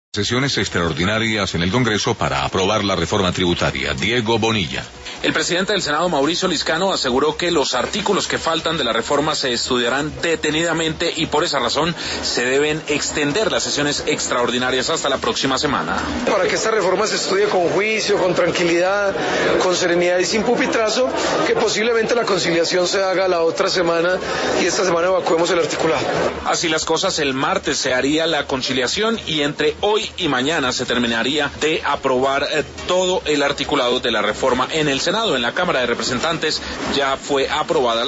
Sesiones extraordinarias en el Congreso para aprobar la reforma tributaria. Diego Bonilla. El presidente del Senado, Mauricio Liscano, aseguró que los artículos que faltan de la reforma se estudiarán detenidamente y por esa razón se deben extender las sesiones extraordinarias hasta la próxima semana. Para que esta reforma se estudie con juicio, con tranquilidad, con serenidad y sin pupitrazo, que posiblemente la conciliación se haga la otra semana y esta semana evacuemos el articulado. Así las cosas, el martes se haría la conciliación y entre hoy y mañana se terminaría de aprobar todo el articulado de la reforma en el Senado. En la Cámara de Representantes ya fue aprobada